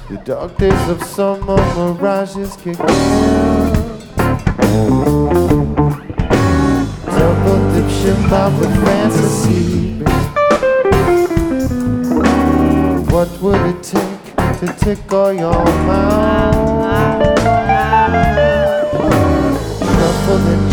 The dark days of summer mirages kick in. Double dip your mind with fantasy. What would it take to tickle your mouth? Shuffle the